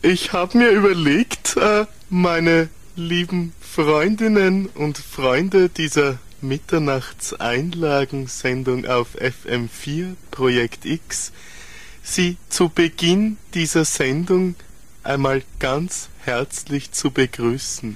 Ich habe mir überlegt, meine lieben Freundinnen und Freunde dieser Mitternachtseinlagensendung auf FM4 Projekt X, Sie zu Beginn dieser Sendung einmal ganz herzlich zu begrüßen.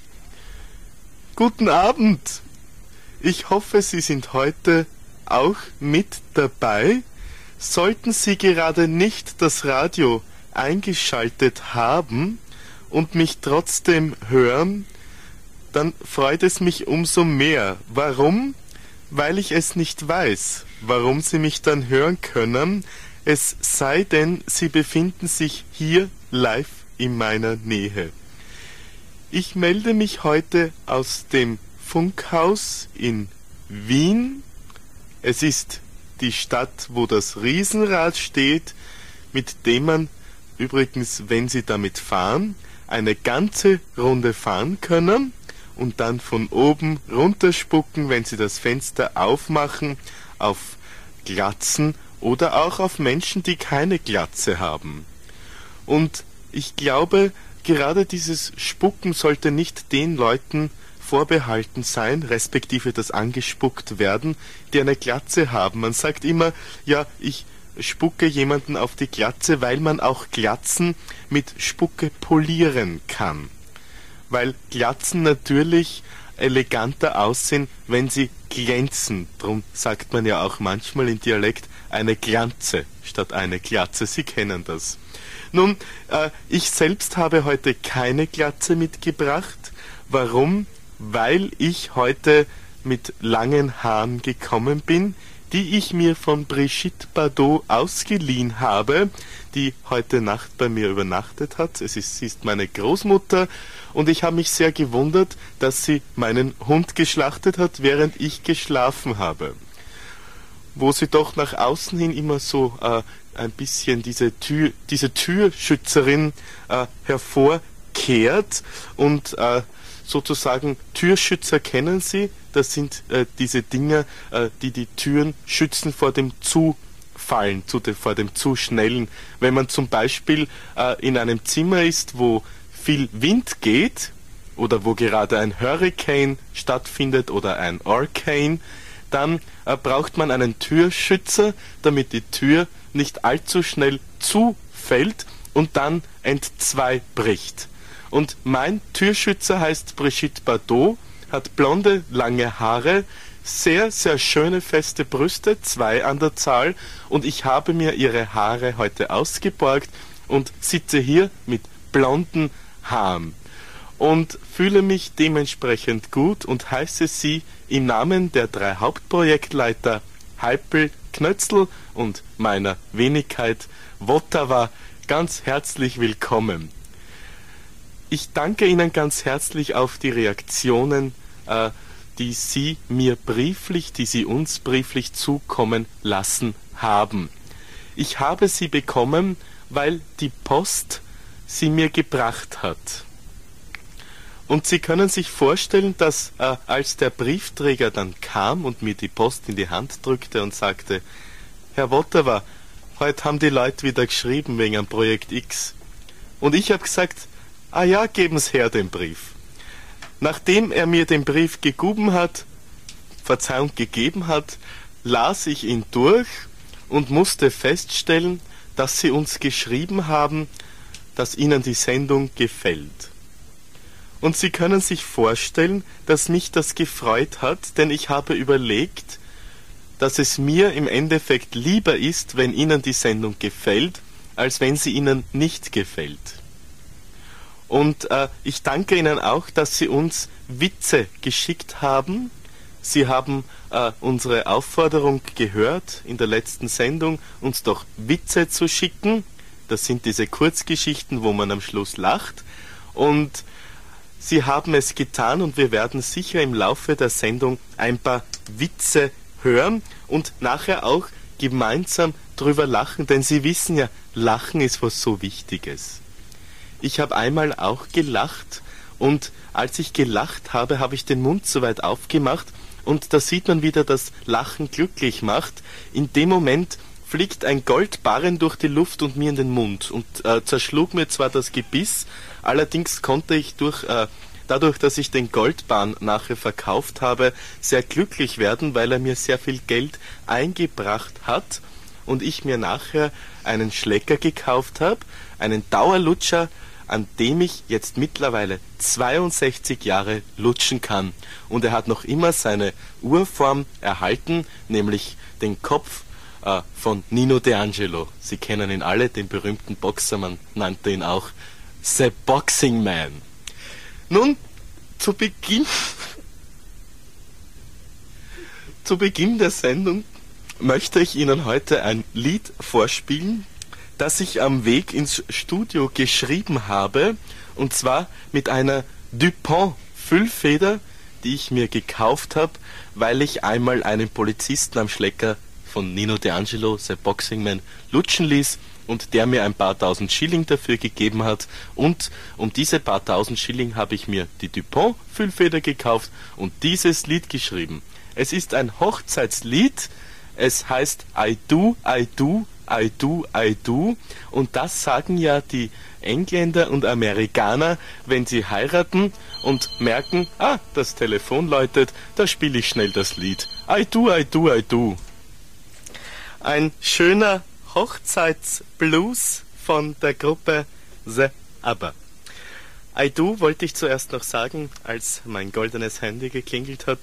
Guten Abend! Ich hoffe, Sie sind heute auch mit dabei. Sollten Sie gerade nicht das Radio eingeschaltet haben und mich trotzdem hören, dann freut es mich umso mehr. Warum? Weil ich es nicht weiß, warum Sie mich dann hören können, es sei denn, Sie befinden sich hier live in meiner Nähe. Ich melde mich heute aus dem Funkhaus in Wien. Es ist die Stadt, wo das Riesenrad steht, mit dem man übrigens, wenn Sie damit fahren, eine ganze Runde fahren können und dann von oben runterspucken, wenn Sie das Fenster aufmachen, auf Glatzen oder auch auf Menschen, die keine Glatze haben. Und ich glaube, gerade dieses Spucken sollte nicht den Leuten vorbehalten sein, respektive das angespuckt werden, die eine Glatze haben. Man sagt immer, ja, ich spucke jemanden auf die Glatze, weil man auch Glatzen mit Spucke polieren kann. Weil Glatzen natürlich eleganter aussehen, wenn sie glänzen. Drum sagt man ja auch manchmal im Dialekt eine Glanze statt eine Glatze. Sie kennen das. Nun, ich selbst habe heute keine Glatze mitgebracht. Warum? Weil ich heute mit langen Haaren gekommen bin, die ich mir von Brigitte Bardot ausgeliehen habe, die heute Nacht bei mir übernachtet hat. Sie ist meine Großmutter und ich habe mich sehr gewundert, dass sie meinen Hund geschlachtet hat, während ich geschlafen habe. Wo sie doch nach außen hin immer so ein bisschen diese Türschützerin hervorkehrt und sozusagen Türschützer kennen Sie, das sind diese Dinger, die die Türen schützen vor dem Zufallen, vor dem Zuschnellen. Wenn man zum Beispiel in einem Zimmer ist, wo viel Wind geht oder wo gerade ein Hurricane stattfindet oder ein Orkan, dann braucht man einen Türschützer, damit die Tür nicht allzu schnell zufällt und dann entzweibricht. Und mein Türschützer heißt Brigitte Bardot, hat blonde, lange Haare, sehr, sehr schöne, feste Brüste, 2 an der Zahl, und ich habe mir ihre Haare heute ausgeborgt und sitze hier mit blonden Haaren und fühle mich dementsprechend gut und heiße Sie im Namen der 3 Hauptprojektleiter Heipel, Knötzl und meiner Wenigkeit Votava ganz herzlich willkommen. Ich danke Ihnen ganz herzlich auf die Reaktionen, die Sie uns brieflich zukommen lassen haben. Ich habe sie bekommen, weil die Post sie mir gebracht hat. Und Sie können sich vorstellen, dass als der Briefträger dann kam und mir die Post in die Hand drückte und sagte, Herr Votava, heute haben die Leute wieder geschrieben wegen am Projekt X. Und ich habe gesagt, ah ja, geben's her den Brief. Nachdem er mir den Brief gegeben hat, las ich ihn durch und musste feststellen, dass Sie uns geschrieben haben, dass Ihnen die Sendung gefällt. Und Sie können sich vorstellen, dass mich das gefreut hat, denn ich habe überlegt, dass es mir im Endeffekt lieber ist, wenn Ihnen die Sendung gefällt, als wenn sie Ihnen nicht gefällt. Und ich danke Ihnen auch, dass Sie uns Witze geschickt haben. Sie haben unsere Aufforderung gehört in der letzten Sendung, uns doch Witze zu schicken. Das sind diese Kurzgeschichten, wo man am Schluss lacht. Und Sie haben es getan und wir werden sicher im Laufe der Sendung ein paar Witze hören und nachher auch gemeinsam drüber lachen, denn Sie wissen ja, Lachen ist was so Wichtiges. Ich habe einmal auch gelacht und als ich gelacht habe, habe ich den Mund so weit aufgemacht und da sieht man wieder, dass Lachen glücklich macht. In dem Moment fliegt ein Goldbarren durch die Luft und mir in den Mund und zerschlug mir zwar das Gebiss, allerdings konnte ich dadurch, dass ich den Goldbarren nachher verkauft habe, sehr glücklich werden, weil er mir sehr viel Geld eingebracht hat und ich mir nachher einen Schlecker gekauft habe, einen Dauerlutscher, an dem ich jetzt mittlerweile 62 Jahre lutschen kann. Und er hat noch immer seine Urform erhalten, nämlich den Kopf von Nino D'Angelo. Sie kennen ihn alle, den berühmten Boxer, man nannte ihn auch The Boxing Man. Nun, zu Beginn der Sendung möchte ich Ihnen heute ein Lied vorspielen, das ich am Weg ins Studio geschrieben habe, und zwar mit einer Dupont Füllfeder, die ich mir gekauft habe, weil ich einmal einen Polizisten am Schlecker von Nino D'Angelo, The Boxing Man, lutschen ließ und der mir ein paar tausend Schilling dafür gegeben hat, und um diese paar tausend Schilling habe ich mir die Dupont Füllfeder gekauft und dieses Lied geschrieben. Es ist ein Hochzeitslied, es heißt I do, I do, I do, I do, und das sagen ja die Engländer und Amerikaner, wenn sie heiraten und merken, das Telefon läutet, da spiele ich schnell das Lied. I do, I do, I do. Ein schöner Hochzeitsblues von der Gruppe The ABBA. I do wollte ich zuerst noch sagen, als mein goldenes Handy geklingelt hat,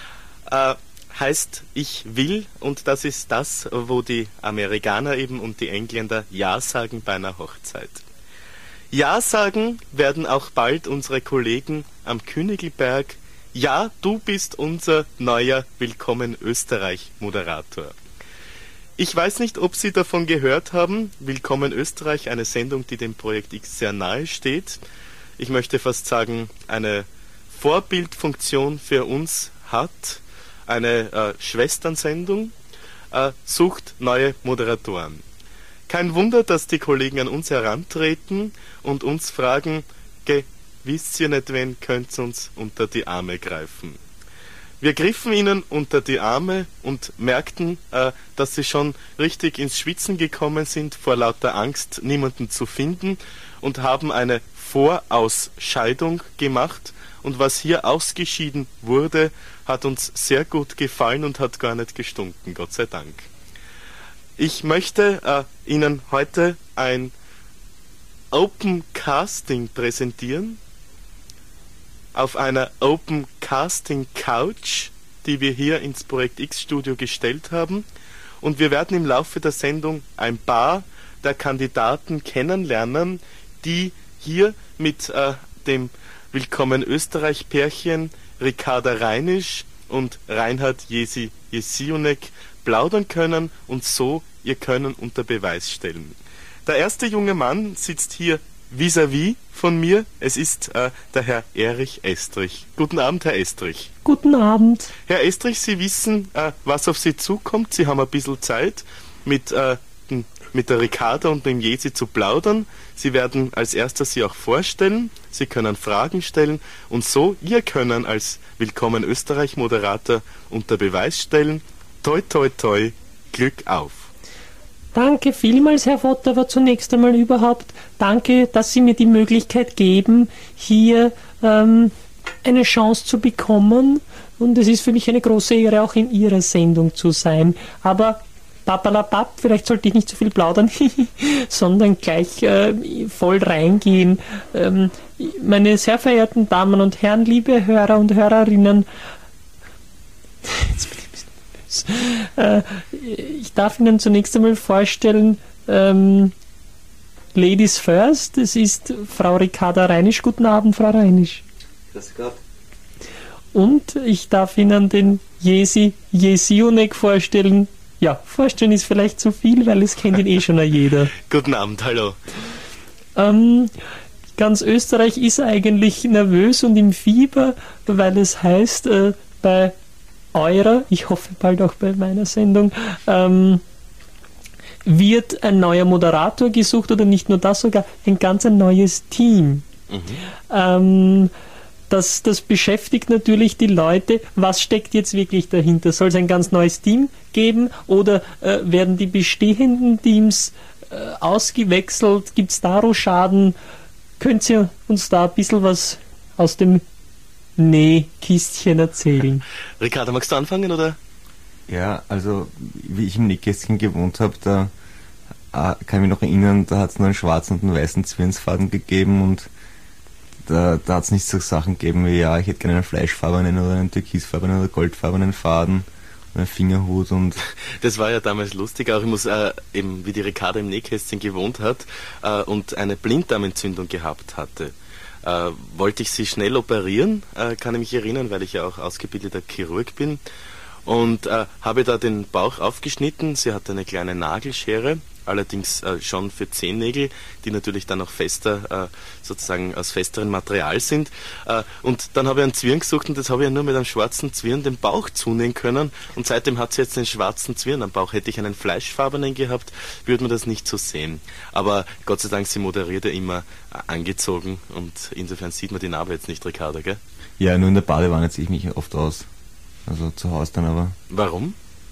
heißt ich will, und das ist das, wo die Amerikaner eben und die Engländer Ja sagen bei einer Hochzeit. Ja sagen werden auch bald unsere Kollegen am Königelberg. Ja, du bist unser neuer Willkommen Österreich Moderator. Ich weiß nicht, ob Sie davon gehört haben. Willkommen Österreich, eine Sendung, die dem Projekt X sehr nahe steht. Ich möchte fast sagen, eine Vorbildfunktion für uns hat. Eine Schwesternsendung sucht neue Moderatoren. Kein Wunder, dass die Kollegen an uns herantreten und uns fragen, wisst ihr nicht, wen könnt ihr uns unter die Arme greifen? Wir griffen ihnen unter die Arme und merkten, dass sie schon richtig ins Schwitzen gekommen sind, vor lauter Angst, niemanden zu finden, und haben eine Vorausscheidung gemacht. Und was hier ausgeschieden wurde, hat uns sehr gut gefallen und hat gar nicht gestunken, Gott sei Dank. Ich möchte Ihnen heute ein Open Casting präsentieren auf einer Open Casting Couch, die wir hier ins Projekt X Studio gestellt haben. Und wir werden im Laufe der Sendung ein paar der Kandidaten kennenlernen, die hier mit dem Willkommen Österreich Pärchen Ricarda Reinisch und Reinhard Jesionek plaudern können und so ihr Können unter Beweis stellen. Der erste junge Mann sitzt hier vis-à-vis von mir. Es ist der Herr Erich Estrich. Guten Abend, Herr Estrich. Guten Abend. Herr Estrich, Sie wissen, was auf Sie zukommt. Sie haben ein bisschen Zeit, mit der Ricarda und dem Jesi zu plaudern. Sie werden als erstes Sie auch vorstellen. Sie können Fragen stellen und so Ihr Können als Willkommen Österreich Moderator unter Beweis stellen. Toi, toi, toi, Glück auf. Danke vielmals, Herr Votter, aber zunächst einmal überhaupt danke, dass Sie mir die Möglichkeit geben, hier eine Chance zu bekommen. Und es ist für mich eine große Ehre, auch in Ihrer Sendung zu sein. Aber papalapap, vielleicht sollte ich nicht so viel plaudern, sondern gleich voll reingehen. Meine sehr verehrten Damen und Herren, liebe Hörer und Hörerinnen, jetzt bin ich ein bisschen nervös. Ich darf Ihnen zunächst einmal vorstellen, Ladies first, es ist Frau Ricarda Reinisch. Guten Abend, Frau Reinisch. Grüß Gott. Und ich darf Ihnen den Jesionek vorstellen. Ja, vorstellen ist vielleicht zu viel, weil es kennt ihn schon jeder. Guten Abend, hallo. Ganz Österreich ist eigentlich nervös und im Fieber, weil es heißt, bei eurer, ich hoffe bald auch bei meiner Sendung, wird ein neuer Moderator gesucht, oder nicht nur das, sogar ein ganz neues Team. das beschäftigt natürlich die Leute. Was steckt jetzt wirklich dahinter? Soll es ein ganz neues Team geben oder werden die bestehenden Teams ausgewechselt? Gibt es da Schaden? Könnt ihr uns da ein bisschen was aus dem Nähkistchen erzählen? Ricardo, magst du anfangen, oder? Ja, also wie ich im Nähkästchen gewohnt habe, da kann ich mich noch erinnern, da hat es nur einen schwarzen und einen weißen Zwirnsfaden gegeben und da hat es nicht so Sachen gegeben wie, ja, ich hätte gerne einen fleischfarbenen oder einen türkisfarbenen oder goldfarbenen Faden und einen Fingerhut und... Das war ja damals lustig, auch ich muss eben, wie die Ricardo im Nähkästchen gewohnt hat und eine Blinddarmentzündung gehabt hatte. Wollte ich sie schnell operieren, kann ich mich erinnern, weil ich ja auch ausgebildeter Chirurg bin. Und habe da den Bauch aufgeschnitten. Sie hatte eine kleine Nagelschere, allerdings schon für Zehennägel, die natürlich dann auch fester, sozusagen aus festerem Material sind. Und dann habe ich einen Zwirn gesucht und das habe ich ja nur mit einem schwarzen Zwirn den Bauch zunähen können. Und seitdem hat sie jetzt einen schwarzen Zwirn am Bauch. Hätte ich einen fleischfarbenen gehabt, würde man das nicht so sehen. Aber Gott sei Dank, sie moderiert ja immer angezogen und insofern sieht man die Narbe jetzt nicht, Ricardo, gell? Ja, nur in der Badewanne ziehe ich mich oft aus. Also zu Hause dann aber. Warum?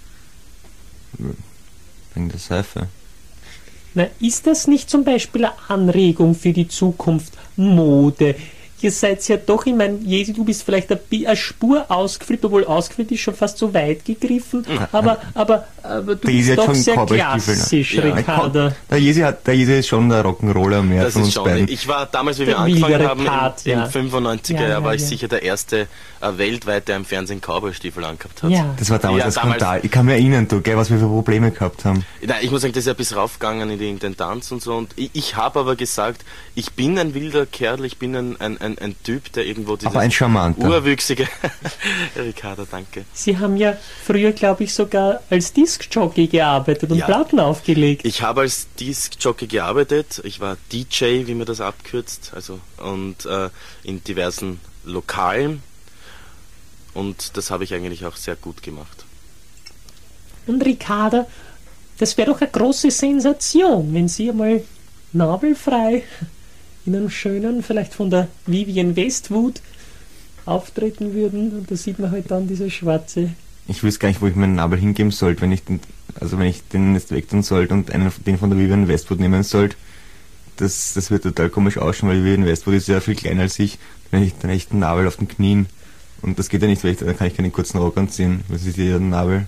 Wegen der Seife. Na, ist das nicht zum Beispiel eine Anregung für die Zukunft? Mode. Ihr seid ja doch, ich meine, Jesi, du bist vielleicht eine Spur ausgeflippt, obwohl ausgeflippt ist schon fast so weit gegriffen, aber du bist doch sehr klassisch, Ricardo. Der Jesi ist schon der Rock'n'Roller mehr das von ist uns schon. beiden. Ich war damals, wie wir angefangen haben, im 95er Jahr, war ich ja. sicher der erste weltweit, der im Fernsehen Cowboy-Stiefel angehabt hat. Ja. Das war damals Ja, ein Skandal. Ich kann mich erinnern, was wir für Probleme gehabt haben. Nein, ich muss sagen, das ist ja bis raufgegangen in die Intendanz und so. Und ich habe aber gesagt, ich bin ein wilder Kerl, ich bin ein Typ, der irgendwo Aber ein charmanter. urwüchsige... Ricardo, danke. Sie haben ja früher, glaube ich, sogar als Diskjockey gearbeitet und Ja. Platten aufgelegt. Ich habe als Diskjockey gearbeitet, ich war DJ, wie man das abkürzt, also und in diversen Lokalen. Und das habe ich eigentlich auch sehr gut gemacht. Und Ricardo, das wäre doch eine große Sensation, wenn Sie einmal nabelfrei in einem schönen, vielleicht von der Vivienne Westwood auftreten würden. Und da sieht man halt dann diese schwarze... Ich wüsste gar nicht, wo ich meinen Nabel hingeben sollte, wenn ich den jetzt wegtun sollte und den von der Vivienne Westwood nehmen sollte. Das wird total komisch ausschauen, weil Vivienne Westwood ist ja viel kleiner als ich. Dann hätte ich den echten Nabel auf den Knien. Und das geht ja nicht, weil dann kann ich keinen kurzen Rock anziehen. Was ist hier der Nabel?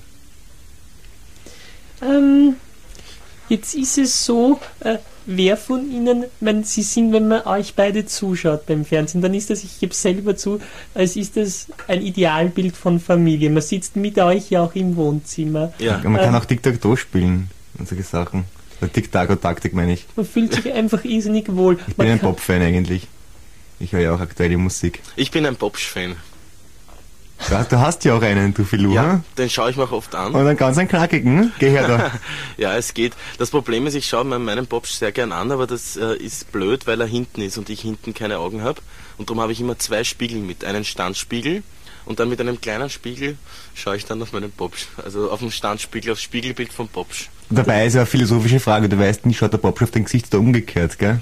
Jetzt ist es so, wer von Ihnen, Sie sind, wenn man euch beide zuschaut beim Fernsehen, dann ist das, ich gebe selber zu, als ist das ein Idealbild von Familie. Man sitzt mit euch ja auch im Wohnzimmer. Ja. Man kann auch Tic-Tac-Toe spielen und solche Sachen. Oder Tic-Tac-Taktik meine ich. Man fühlt sich einfach irrsinnig wohl. Ich bin ein Pop-Fan eigentlich. Ich höre ja auch aktuelle Musik. Ich bin ein Popsch-Fan. Ja, du hast ja auch einen, du Filou, Ja, den schaue ich mir auch oft an. Und einen ganz einen knackigen, geh her da. Ja, es geht. Das Problem ist, ich schaue mir meinen Popsch sehr gern an, aber das ist blöd, weil er hinten ist und ich hinten keine Augen habe. Und darum habe ich immer zwei Spiegel mit. Einen Standspiegel und dann mit einem kleinen Spiegel schaue ich dann auf meinen Popsch. Also auf dem Standspiegel, aufs Spiegelbild vom Popsch. Dabei ist ja eine philosophische Frage, du weißt nicht, schaut der Popsch auf dein Gesicht da umgekehrt, gell?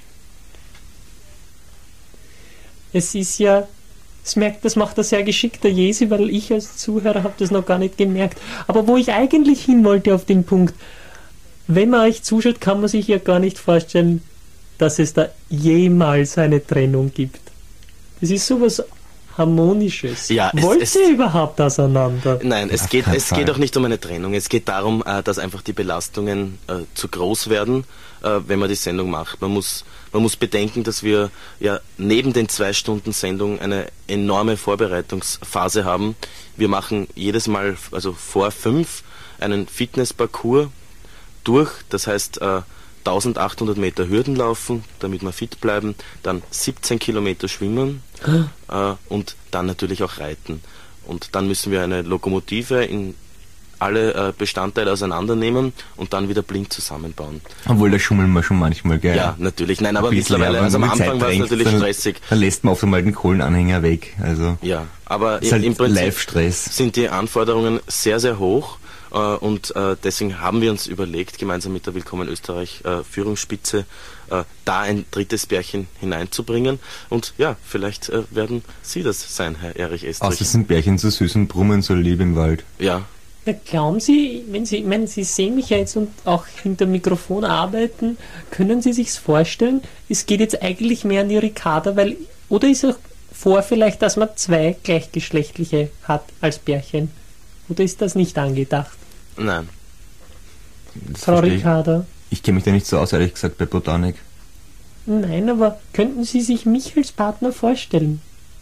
Es ist ja, das macht er sehr geschickt, der Jesi, weil ich als Zuhörer habe das noch gar nicht gemerkt. Aber wo ich eigentlich hin wollte auf den Punkt, wenn man euch zuschaut, kann man sich ja gar nicht vorstellen, dass es da jemals eine Trennung gibt. Es ist sowas Harmonisches. Ja, Wollt ihr überhaupt auseinander? Nein, es geht auch nicht um eine Trennung. Es geht darum, dass einfach die Belastungen zu groß werden, wenn man die Sendung macht. Man muss bedenken, dass wir ja neben den 2 Stunden Sendung eine enorme Vorbereitungsphase haben. Wir machen jedes Mal, also vor 5, einen Fitnessparcours durch. Das heißt, 1800 Meter Hürden laufen, damit wir fit bleiben, dann 17 Kilometer schwimmen und dann natürlich auch reiten. Und dann müssen wir eine Lokomotive in alle Bestandteile auseinandernehmen und dann wieder blind zusammenbauen. Obwohl, da schummeln wir schon manchmal, gell? Ja, natürlich. Nein, aber Ein bisschen, mittlerweile, also am wenn die Anfang Zeit war es drängt, natürlich stressig. Dann lässt man oft einmal den Kohlenanhänger weg. Also Ja, aber ist halt im Prinzip Live-Stress. sind die Anforderungen sehr, sehr hoch Und deswegen haben wir uns überlegt, gemeinsam mit der Willkommen Österreich Führungsspitze, da ein drittes Bärchen hineinzubringen. Und ja, vielleicht werden Sie das sein, Herr Erich Estrich. Außer sind Bärchen so süß und brummen so lieb im Wald. Ja. Na, glauben Sie, Sie sehen mich ja jetzt und auch hinter Mikrofon arbeiten, können Sie sich's vorstellen? Es geht jetzt eigentlich mehr an die Ricarda, oder ist auch vor vielleicht, dass man 2 gleichgeschlechtliche hat als Bärchen? Oder ist das nicht angedacht? Nein. Das Frau verstehe ich. Ricarda? Ich kenne mich da nicht so aus, ehrlich gesagt, bei Botanik. Nein, aber könnten Sie sich mich als Partner vorstellen?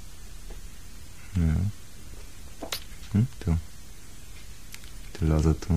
Ja. Du. Du lauter du.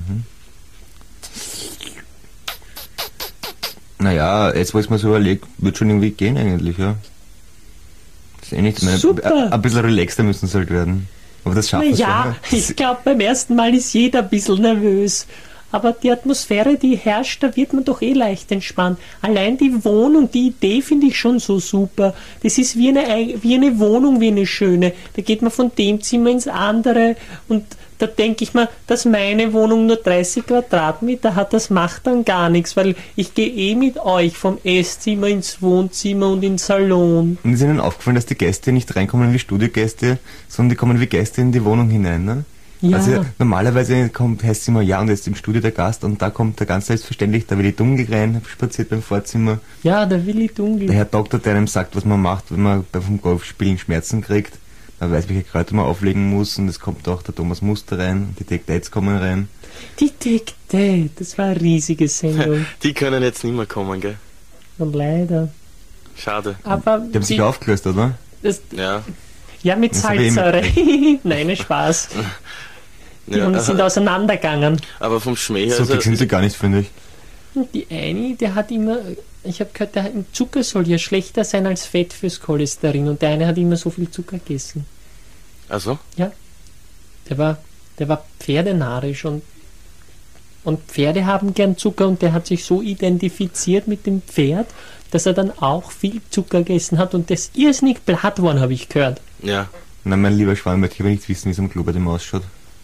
Naja, jetzt wo ich mir so überlege, wird schon irgendwie gehen eigentlich, ja. Das ist eh nicht, Super. Ein bisschen relaxter müssen es halt werden. Aber das schaffen wir Ja, schon. ich glaube, beim ersten Mal ist jeder ein bisschen nervös. Aber die Atmosphäre, die herrscht, da wird man doch eh leicht entspannt. Allein die Wohnung, die Idee finde ich schon so super. Das ist wie eine Wohnung, wie eine schöne. Da geht man von dem Zimmer ins andere und da denke ich mir, dass meine Wohnung nur 30 Quadratmeter hat, das macht dann gar nichts, weil ich gehe eh mit euch vom Esszimmer ins Wohnzimmer und ins Salon. Und ist Ihnen aufgefallen, dass die Gäste nicht reinkommen wie Studiogäste, sondern die kommen wie Gäste in die Wohnung hinein, ne? Ja. Also normalerweise heißt es immer, ja, und jetzt im Studio der Gast und da kommt der ganz selbstverständlich der Willi Dunkel rein, spaziert beim Vorzimmer. Ja, der Willi Dunkel. Der Herr Doktor, der einem sagt, was man macht, wenn man vom Golfspielen Schmerzen kriegt. Man weiß, welche Kräuter man auflegen muss und es kommt auch der Thomas Muster rein, die Dictates kommen rein. Die Dictate, das war eine riesige Sendung. Die können jetzt nicht mehr kommen, gell? Und leider. Schade. Aber Die haben sich aufgelöst, oder? Ja. ja, mit Das hab ich Salzerei. Nein, Spaß. Die Ja, sind auseinandergegangen. aber vom Schmäh her So ist dick sind sie gar nicht, finde ich. Und die eine, der hat immer, ich habe gehört, der Zucker soll ja schlechter sein als Fett fürs Cholesterin. Und der eine hat immer so viel Zucker gegessen. Also? Ja. Der war pferdenarisch und Pferde haben gern Zucker und der hat sich so identifiziert mit dem Pferd, dass er dann auch viel Zucker gegessen hat und das irrsinnig platt worden, habe ich gehört. Ja. Nein, mein lieber Schwan, möchte ich aber nicht wissen, wie es am Klo bei dem ausschaut.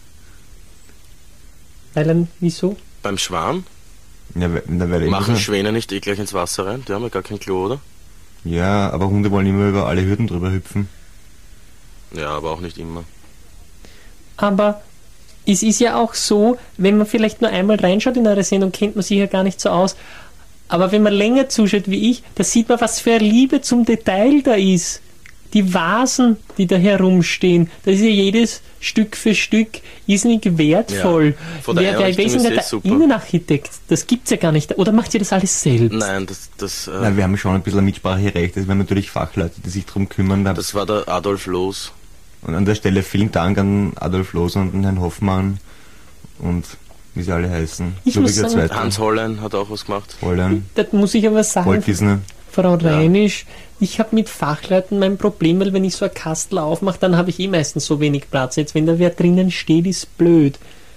Weil dann, wieso? Beim Schwan Ja, da werde ich machen immer- Schwäne nicht eh gleich ins Wasser rein? Die haben ja gar kein Klo, oder? Ja, aber Hunde wollen immer über alle Hürden drüber hüpfen. Ja, aber auch nicht immer. Aber es ist ja auch so, wenn man vielleicht nur einmal reinschaut in eine Sendung, kennt man sich ja gar nicht so aus. Aber wenn man länger zuschaut wie ich, da sieht man, was für eine Liebe zum Detail da ist. Die Vasen, die da herumstehen, das ist ja jedes Stück für Stück irrsinnig wertvoll. Ja, von der Wer Einrichtung ist denn ist der super. Innenarchitekt? Das gibt's ja gar nicht. Oder macht ihr das alles selbst? Nein, das Nein, wir haben schon ein bisschen ein Mitspracherecht. Also wir haben natürlich Fachleute, die sich darum kümmern. war der Adolf Loos. Und an der Stelle vielen Dank an Adolf Loos und den Herrn Hoffmann und wie sie alle heißen. Ich Ludwig muss II. sagen- Hans Hollein hat auch was gemacht. Holland, Das muss ich aber sagen, Walt Disney. Frau Reinisch, ich habe mit Fachleuten mein Problem, weil wenn ich so ein Kastel aufmache, dann habe ich eh meistens so wenig Platz. Jetzt, wenn da wer drinnen steht, ist blöd.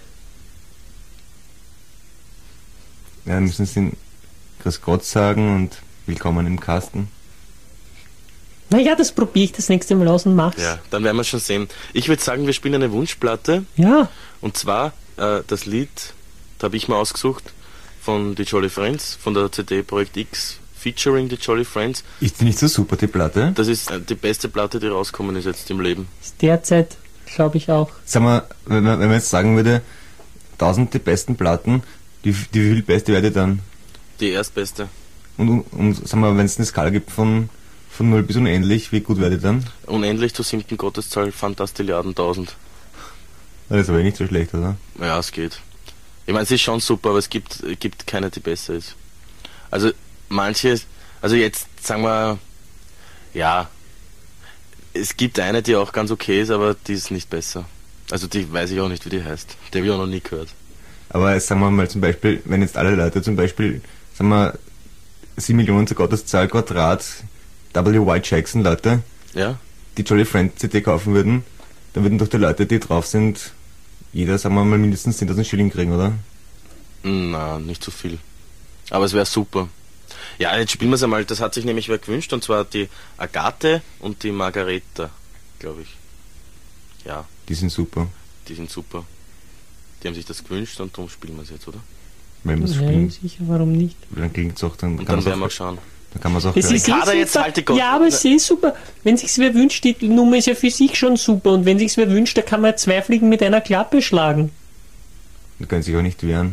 Ja, dann müssen sie Grüß Gott sagen und willkommen im Kasten. Naja, das probiere ich das nächste Mal aus und mach's. Ja, dann werden wir schon sehen. Ich würde sagen, wir spielen eine Wunschplatte. Ja, Und zwar das Lied, da habe ich mal ausgesucht, von The Jolly Friends, von der CD Projekt X, featuring The Jolly Friends. Ist die nicht so super, die Platte? Das ist die beste Platte, die rausgekommen ist jetzt im Leben. ist derzeit, glaube ich auch. Sag mal, wenn man jetzt sagen würde, 1000 die besten Platten, wie viel beste wäre die dann? Die erstbeste. Und sag mal, wenn es eine Skala gibt von 0 bis unendlich, wie gut wäre die dann? Unendlich zur 7. Gotteszahl, Fantastilliarden 1000. Das ist aber nicht so schlecht, oder? Ja, es geht. Ich meine, es ist schon super, aber es gibt keine, die besser ist. Also manche, also jetzt sagen wir, ja, es gibt eine, die auch ganz okay ist, aber die ist nicht besser. Also die weiß ich auch nicht, wie die heißt. Die habe ich auch noch nie gehört. Aber jetzt sagen wir mal zum Beispiel, wenn jetzt alle Leute zum Beispiel, sagen wir, 7 Millionen zur Gotteszahl Quadrat W.Y. Jackson Leute, Ja? die Jolly Friends CD kaufen würden, dann würden doch die Leute, die drauf sind, jeder, sagen wir mal, mindestens 10.000 Schilling kriegen, oder? Na, nicht so viel. Aber es wäre super. Ja, jetzt spielen wir es einmal. Das hat sich nämlich wer gewünscht, und zwar die Agathe und die Margareta, glaube ich. Ja, Die sind super. die sind super. die haben sich das gewünscht und darum spielen wir es jetzt, oder? Wenn wir es Ja, spielen, sicher, warum nicht? dann klingt es auch, dann Und kann dann werden wir man schauen. es auch Es hören. ist eh Kader super. jetzt halt die Gott- Ja, aber es ist eh super. Wenn sich's wer wünscht, die Nummer ist ja für sich schon super. Und wenn sich's wer wünscht, da kann man 2 Fliegen mit einer Klappe schlagen. Die können sich auch nicht wehren.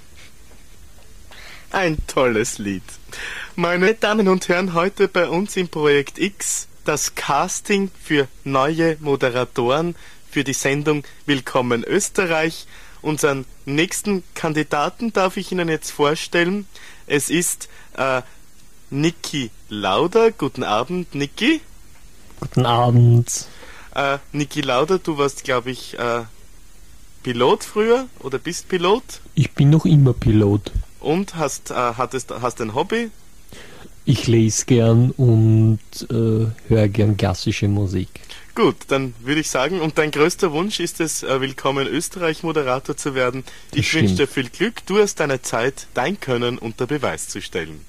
Ein tolles Lied. Meine Damen und Herren, heute bei uns im Projekt X das Casting für neue Moderatoren für die Sendung Willkommen Österreich. Unseren nächsten Kandidaten darf ich Ihnen jetzt vorstellen. Es ist Niki Lauder. Guten Abend, Niki. Guten Abend. Niki Lauder, du warst, glaube ich, Pilot früher oder bist Pilot Ich bin noch immer Pilot. und hast ein Hobby. Ich lese gern und höre gern klassische Musik. Gut, dann würde ich sagen, und dein größter Wunsch ist es, Willkommen Österreich Moderator zu werden. Das Ich wünsche stimmt. dir viel Glück. Du hast deine Zeit, dein Können unter Beweis zu stellen.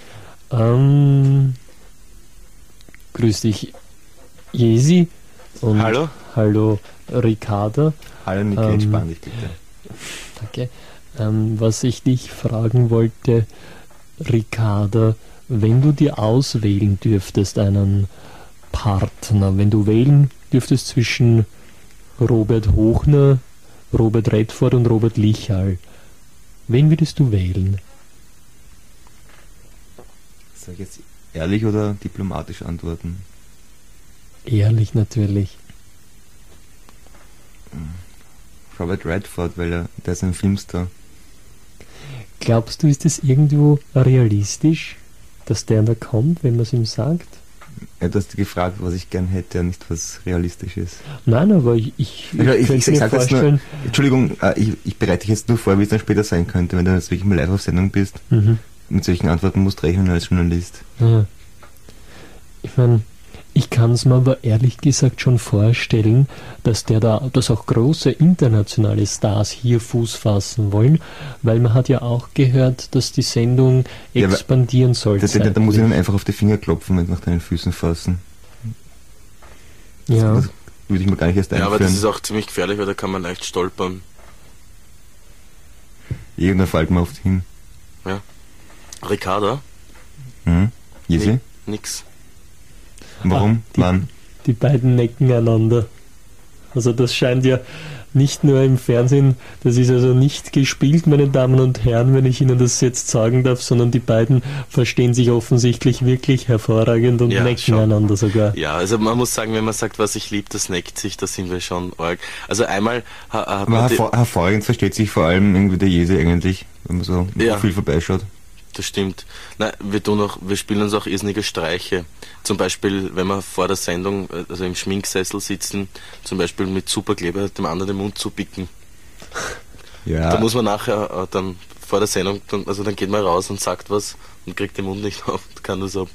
Grüß dich, Jesi. Und Hallo. Hallo, Ricarda. Hallo Niki, entspann dich bitte. Danke. Was ich dich fragen wollte, Ricarda, wenn du dir auswählen dürftest einen Partner, wenn du wählen dürftest zwischen Robert Hochner, Robert Redford und Robert Lichal, wen würdest du wählen? Soll ich jetzt ehrlich oder diplomatisch antworten? Ehrlich natürlich. Robert Redford, weil der ist ein Filmstar. Glaubst du, ist es irgendwo realistisch, dass der da kommt, wenn man es ihm sagt? Ja, du hast gefragt, was ich gern hätte, nicht was realistisch ist. Nein, aber ich Also könnte mir sag das nur, vorstellen... Entschuldigung, ich bereite dich jetzt nur vor, wie es dann später sein könnte, wenn du jetzt wirklich mal live auf Sendung bist. Mhm. Mit solchen Antworten musst rechnen als Journalist. Ja. Ich meine, ich kann es mir aber ehrlich gesagt schon vorstellen, dass dass auch große internationale Stars hier Fuß fassen wollen, weil man hat ja auch gehört, dass die Sendung Ja, aber expandieren soll. Da muss ich dann einfach auf die Finger klopfen und nach deinen Füßen fassen. Ja, Das würde ich mir gar nicht erst Ja, aber das einführen. ist auch ziemlich gefährlich, weil da kann man leicht stolpern. Irgendwann fällt mir oft hin. Ricarda? Jesi? Nix. Warum? die- Wann? die beiden necken einander. Also das scheint ja nicht nur im Fernsehen, das ist also nicht gespielt, meine Damen und Herren, wenn ich Ihnen das jetzt sagen darf, sondern die beiden verstehen sich offensichtlich wirklich hervorragend und Ja, necken schon. einander sogar. Ja, also man muss sagen, wenn man sagt, was ich liebe, das neckt sich, da sind wir schon arg. Also einmal hat Aber man hervorragend versteht sich vor allem irgendwie der Jesi eigentlich, wenn man so Ja. viel vorbeischaut. das stimmt. Nein, wir spielen uns auch irrsinnige Streiche. Zum Beispiel, wenn wir vor der Sendung, also im Schminksessel sitzen, zum Beispiel mit Superkleber dem anderen den Mund zubicken. Ja, Da muss man nachher dann vor der Sendung, dann geht man raus und sagt was und kriegt den Mund nicht auf und kann nur so.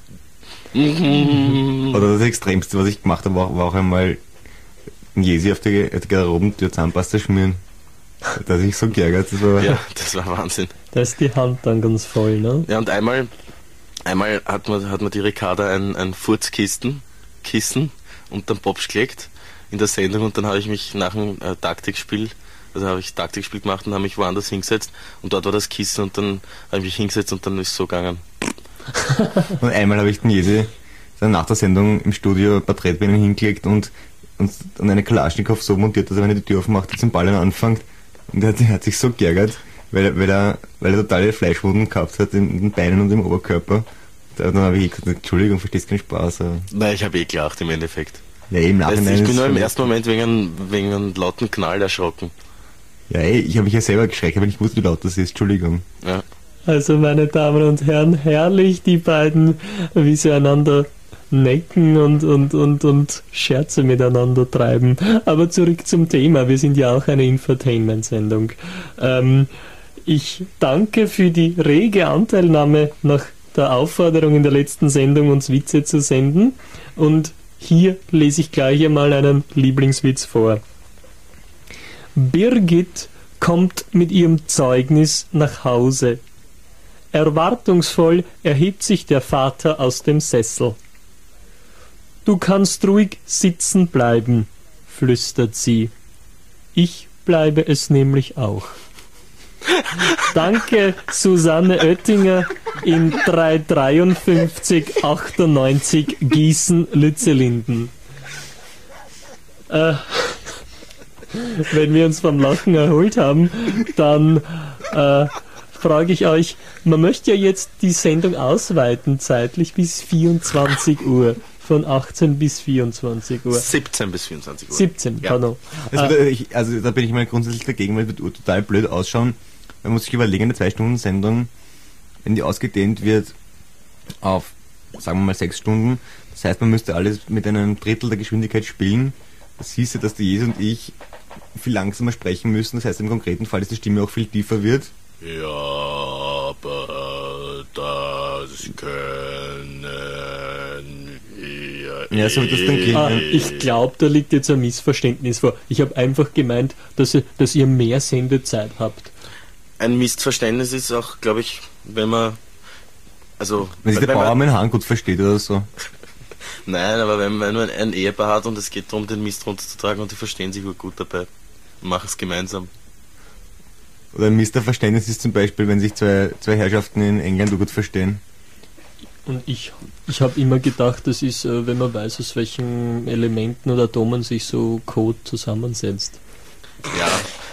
oder das Extremste, was ich gemacht habe, war auch einmal ein Jesi auf die Garderobentür Zahnpasta schmieren. Da hat sich so geärgert. Das war, Ja, das war Wahnsinn. Da ist die Hand dann ganz voll, ne? Ja, und einmal hat man die Ricarda ein Furzkissen und dann Popsch gelegt in der Sendung und dann habe ich mich nach dem Taktikspiel gemacht und habe mich woanders hingesetzt und dort war das Kissen und dann habe ich mich hingesetzt und dann ist es so gegangen. Und einmal habe ich den Jesi dann nach der Sendung im Studio ein paar Tretbeinen hingelegt und eine Kalaschnikow so montiert, dass er, wenn er die Tür aufmacht, zum Ballern anfängt. Und er hat sich so geärgert, weil er totale Fleischwunden gehabt hat in den Beinen und im Oberkörper. Dann habe ich gesagt, Entschuldigung, verstehst keinen Spaß. Aber Nein, ich habe gelacht im Endeffekt. ja, im Nachhinein. Ich bin ist nur im es- ersten Moment wegen einem lauten Knall erschrocken. Ja, ich habe mich ja selber geschreckt, aber ich wusste, wie laut das ist. Entschuldigung. Ja. Also meine Damen und Herren, herrlich die beiden, wie sie einander necken und Scherze miteinander treiben. Aber zurück zum Thema, wir sind ja auch eine Infotainment-Sendung. Ich danke für die rege Anteilnahme nach der Aufforderung in der letzten Sendung, uns Witze zu senden. Und hier lese ich gleich einmal einen Lieblingswitz vor. Birgit kommt mit ihrem Zeugnis nach Hause. Erwartungsvoll erhebt sich der Vater aus dem Sessel. Du kannst ruhig sitzen bleiben, flüstert sie. Ich bleibe es nämlich auch. Danke, Susanne Oettinger in 35398 Gießen-Lützelinden. Wenn wir uns vom Lachen erholt haben, dann frage ich euch, man möchte ja jetzt die Sendung ausweiten zeitlich bis 24 Uhr. Von 18 bis 24 Uhr. 17 bis 24 Uhr. 17, ja. pardon. Also da bin ich mal grundsätzlich dagegen, weil es wird total blöd ausschauen. Man muss sich überlegen, eine 2-Stunden-Sendung, wenn die ausgedehnt wird auf, sagen wir mal, 6 Stunden, das heißt, man müsste alles mit einem Drittel der Geschwindigkeit spielen. Das hieße, dass der Jes und ich viel langsamer sprechen müssen. Das heißt, im konkreten Fall, dass die Stimme auch viel tiefer wird. Ja, aber das können wir. Ja, so wird das dann gehen. Ich glaube, da liegt jetzt ein Missverständnis vor. Ich habe einfach gemeint, dass ihr mehr Sendezeit habt. Ein Missverständnis ist auch, glaube ich, wenn man. Also. Wenn sich der Bauer meinen Hahn gut versteht oder so. Nein, aber wenn man ein Ehepaar hat und es geht darum, den Mist runterzutragen und die verstehen sich gut dabei. Machen es gemeinsam. Oder ein Missverständnis ist zum Beispiel, wenn sich zwei Herrschaften in England gut verstehen. Und ich habe immer gedacht, das ist, wenn man weiß, aus welchen Elementen oder Atomen sich so Code zusammensetzt. Ja.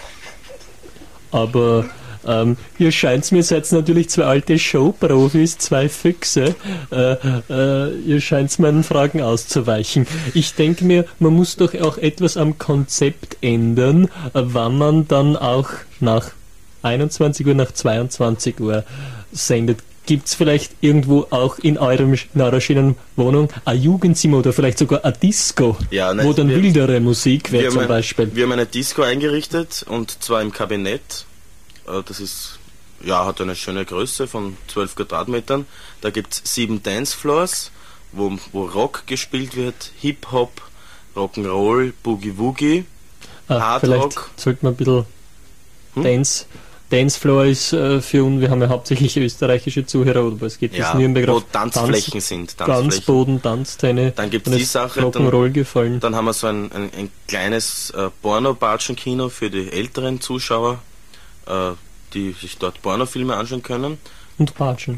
Aber ihr scheint mir, seid natürlich zwei alte Showprofis, zwei Füchse. Ihr scheint meinen Fragen auszuweichen. Ich denke mir, man muss doch auch etwas am Konzept ändern, wann man dann auch nach 21 Uhr, nach 22 Uhr sendet. Gibt es vielleicht irgendwo auch in eurer schönen Wohnung ein Jugendzimmer oder vielleicht sogar ein Disco, ja, nein, wo dann wildere Musik wäre zum Beispiel? Wir haben eine Disco eingerichtet und zwar im Kabinett. Das ist, ja, hat eine schöne Größe von 12 Quadratmetern. Da gibt es 7 Dancefloors, wo Rock gespielt wird, Hip-Hop, Rock'n'Roll, Boogie-Woogie, Hard vielleicht Rock. sollte man ein bisschen Dancefloor ist für uns, wir haben ja hauptsächlich österreichische Zuhörer, aber es geht bis Nürnberg wo auf Tanzflächen sind. Ganzboden, Tanzteine. Dann gibt es die Sache. Rock'n'Roll gefallen. Dann haben wir so ein kleines Porno-Batschen-Kino für die älteren Zuschauer, die sich dort Pornofilme anschauen können. Und Batschen.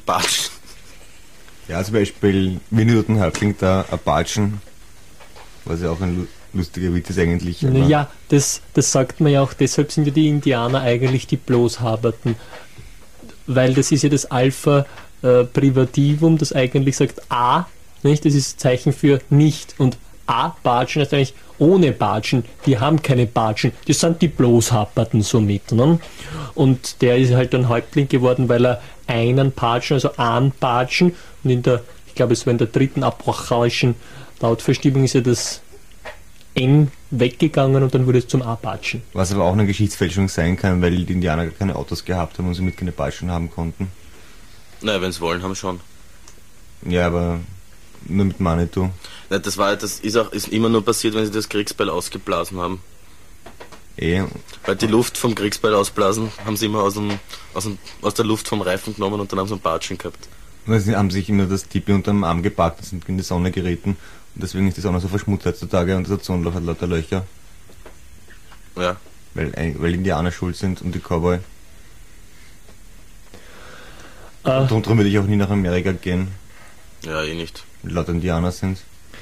Ja, zum Beispiel Winnie und Häuptling da ein Batschen, was ja auch ein lustiger Witz ist eigentlich. Ja, das sagt man ja auch, deshalb sind ja die Indianer eigentlich die Bloßhaberten, weil das ist ja das Alpha Privativum, das eigentlich sagt A, nicht? Das ist Zeichen für nicht, und A-Batschen heißt eigentlich ohne Batschen, die haben keine Batschen, die sind die Bloßhaberten somit. Ne? Und der ist halt dann Häuptling geworden, weil er einen Batschen, also einen Batschen, und ich glaube es war in der dritten abrachalischen Lautverschiebung ist ja das N weggegangen und dann wurde es zum A-Batschen. Was aber auch eine Geschichtsfälschung sein kann, weil die Indianer gar keine Autos gehabt haben und somit keine Batschen haben konnten. Naja, wenn sie wollen, haben schon. Ja, aber nur mit Manitou. Ja, das ist immer nur passiert, wenn sie das Kriegsbeil ausgeblasen haben. Weil die Luft vom Kriegsbeil ausblasen, haben sie immer aus der Luft vom Reifen genommen und dann haben sie einen Batschen gehabt. Und sie haben sich immer das Tipi unterm Arm gepackt und sind in die Sonne geraten. Und deswegen ist die Sonne so verschmutzt heutzutage und das Ozonloch hat lauter Löcher. Ja. Weil Indianer schuld sind und die Cowboy. Und darum würde ich auch nie nach Amerika gehen. Ja, nicht. Weil lauter Indianer sind.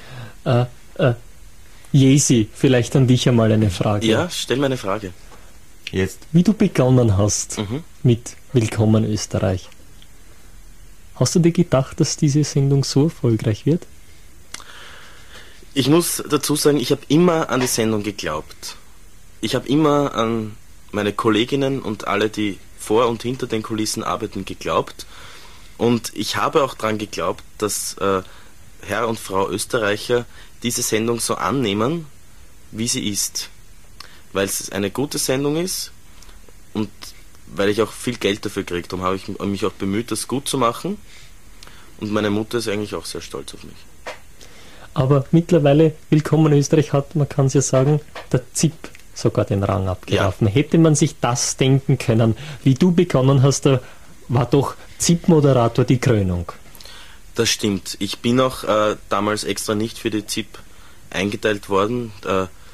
Jesi, vielleicht an dich einmal eine Frage. Ja, stell mir eine Frage. Jetzt. Wie du begonnen hast mit Willkommen Österreich. Hast du dir gedacht, dass diese Sendung so erfolgreich wird? Ich muss dazu sagen, ich habe immer an die Sendung geglaubt. Ich habe immer an meine Kolleginnen und alle, die vor und hinter den Kulissen arbeiten, geglaubt. Und ich habe auch daran geglaubt, dass Herr und Frau Österreicher diese Sendung so annehmen, wie sie ist. Weil es eine gute Sendung ist und weil ich auch viel Geld dafür kriege. Darum habe ich mich auch bemüht, das gut zu machen. Und meine Mutter ist eigentlich auch sehr stolz auf mich. Aber mittlerweile, Willkommen Österreich hat, man kann es ja sagen, der ZIP sogar den Rang abgeworfen. Ja. Hätte man sich das denken können, wie du begonnen hast, da war doch ZIP-Moderator die Krönung. Das stimmt. Ich bin auch damals extra nicht für die ZIP eingeteilt worden.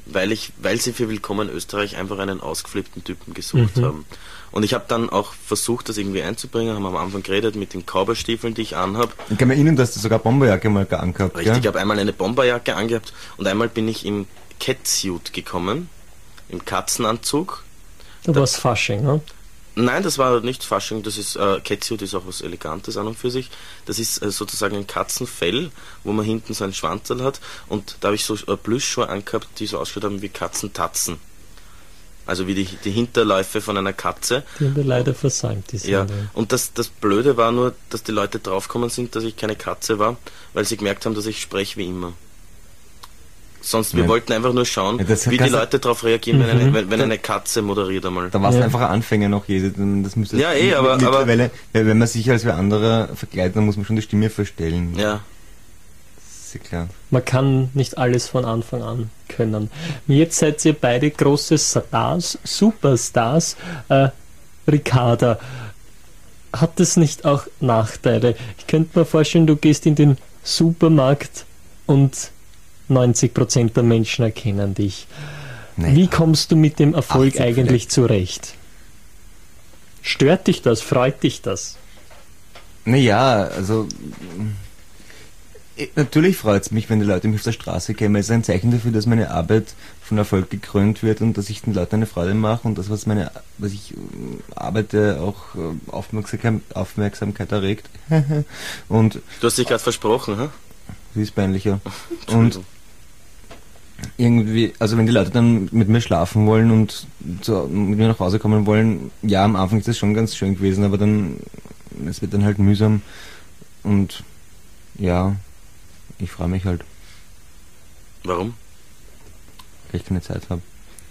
weil sie für Willkommen Österreich einfach einen ausgeflippten Typen gesucht haben. Und ich habe dann auch versucht, das irgendwie einzubringen, haben am Anfang geredet mit den Cowboystiefeln, die ich anhab. Ich kann mir erinnern, dass du sogar Bomberjacke mal angehabt. Richtig, ich habe einmal eine Bomberjacke angehabt und einmal bin ich im Catsuit gekommen, im Katzenanzug. Du warst Fasching, ne? Nein, das war nicht Fasching, das ist, Catsuit ist auch was Elegantes an und für sich. Das ist sozusagen ein Katzenfell, wo man hinten so einen Schwanzerl hat und da habe ich so Plüschschuhe angehabt, die so ausgeschaut haben wie Katzentatzen. Also wie die Hinterläufe von einer Katze. Die haben wir leider versäumt, die Ja, Sendung. und das Blöde war nur, dass die Leute draufgekommen sind, dass ich keine Katze war, weil sie gemerkt haben, dass ich spreche wie immer. Sonst, wir wollten einfach nur schauen, wie die Leute darauf reagieren, wenn eine Katze moderiert einmal. Da warst du einfach ein Anfänger noch, Jede. Das müsste Ja, aber mittlerweile, wenn man sich als wer anderer verkleidet, dann muss man schon die Stimme verstellen. Ja. Das ist ja klar. Man kann nicht alles von Anfang an können. Jetzt seid ihr beide große Stars, Superstars. Ricarda, hat es nicht auch Nachteile? Ich könnte mir vorstellen, du gehst in den Supermarkt und 90% der Menschen erkennen dich. Naja. Wie kommst du mit dem Erfolg 80 eigentlich vielleicht. zurecht? Stört dich das? Freut dich das? Naja, also natürlich freut es mich, wenn die Leute mich auf der Straße kennen. Es ist ein Zeichen dafür, dass meine Arbeit von Erfolg gekrönt wird und dass ich den Leuten eine Freude mache und das, was ich arbeite, auch Aufmerksamkeit erregt. Und Du hast dich gerade versprochen, hä? wie ist peinlicher. Und Entschuldigung. irgendwie, also wenn die Leute dann mit mir schlafen wollen und mit mir nach Hause kommen wollen, ja, am Anfang ist das schon ganz schön gewesen, aber dann, es wird dann halt mühsam und ja, ich freue mich halt, Warum? weil ich keine Zeit habe.